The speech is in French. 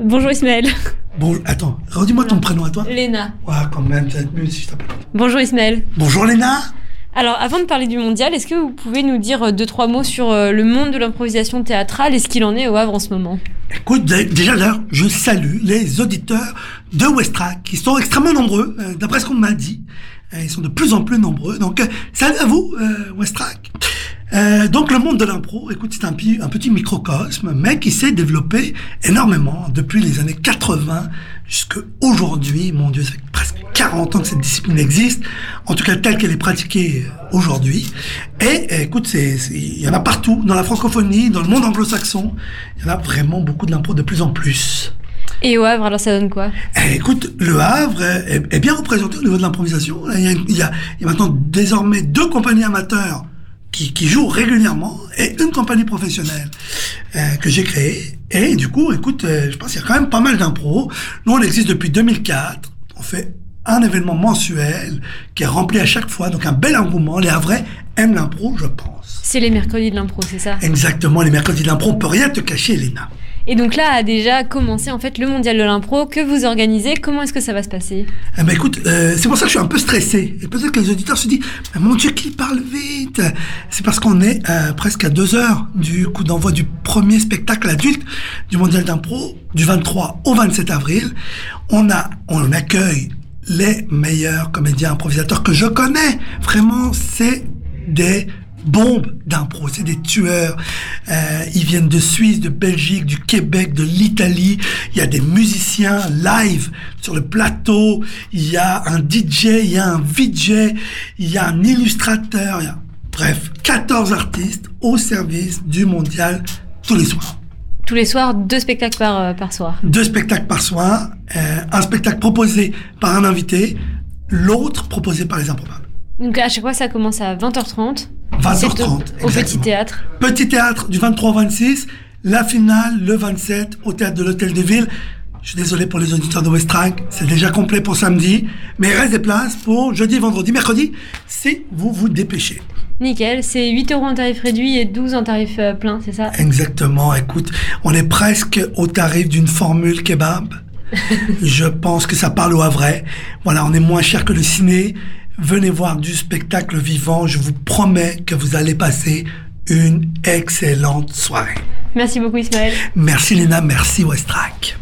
Bonjour Ismaël. Bon, attends, redis-moi ton prénom à toi. Léna. Ouais, quand même, ça va être mieux si je t'appelle. Bonjour Ismaël. Bonjour Léna. Alors, avant de parler du mondial, est-ce que vous pouvez nous dire 2-3 mots sur le monde de l'improvisation théâtrale et ce qu'il en est au Havre en ce moment? Écoute, déjà là, je salue les auditeurs de Westrack, qui sont extrêmement nombreux, d'après ce qu'on m'a dit. Ils sont de plus en plus nombreux. Donc, salut à vous, Westrack. Donc, le monde de l'impro, écoute, c'est un petit microcosme, mais qui s'est développé énormément depuis les années 80 jusqu'à aujourd'hui. Mon Dieu, ça fait presque 40 ans que cette discipline existe, en tout cas telle qu'elle est pratiquée aujourd'hui. Et écoute, il y en a partout, dans la francophonie, dans le monde anglo-saxon. Il y en a vraiment beaucoup de l'impro de plus en plus. Et au Havre, alors ça donne quoi? Écoute, le Havre est bien représenté au niveau de l'improvisation. Il y a maintenant désormais 2 compagnies amateurs qui jouent régulièrement et une compagnie professionnelle que j'ai créée. Et du coup, écoute, je pense qu'il y a quand même pas mal d'impro. Nous, on existe depuis 2004. On fait un événement mensuel qui est rempli à chaque fois. Donc un bel engouement. Les Havrais aiment l'impro, je pense. C'est les mercredis de l'impro, c'est ça? Exactement, les mercredis de l'impro. On peut rien te cacher, Léna. Et donc là a déjà commencé en fait le mondial de l'impro que vous organisez. Comment est-ce que ça va se passer? Écoute, c'est pour ça que je suis un peu stressé. Et peut-être que les auditeurs se disent « Mon Dieu, qu'il parle vite !» C'est parce qu'on est presque à 2 heures du coup d'envoi du premier spectacle adulte du mondial d'impro, du 23 au 27 avril. On accueille les meilleurs comédiens improvisateurs que je connais. Vraiment, c'est des bombes d'impro, c'est des tueurs. Ils viennent de Suisse, de Belgique, du Québec, de l'Italie. Il y a des musiciens live sur le plateau. Il y a un DJ, il y a un VJ, il y a un illustrateur. Bref, 14 artistes au service du mondial tous les soirs. Tous les soirs, 2 spectacles par soir. 2 spectacles par soir. Un spectacle proposé par un invité, l'autre proposé par les improbables. Donc à chaque fois, ça commence à 20h30. 20h30, au Petit Théâtre. Petit Théâtre du 23 au 26, la finale le 27 au Théâtre de l'Hôtel de Ville. Je suis désolé pour les auditeurs de Westrack, c'est déjà complet pour samedi, mais il reste des places pour jeudi, vendredi, mercredi, si vous vous dépêchez. Nickel, c'est 8 € en tarif réduit et 12 en tarif plein, c'est ça? Exactement, écoute, on est presque au tarif d'une formule kebab. Je pense que ça parle au Havrais. Voilà, on est moins cher que le ciné. Venez voir du spectacle vivant, je vous promets que vous allez passer une excellente soirée. Merci beaucoup Ismaël. Merci Léna, merci Westrack.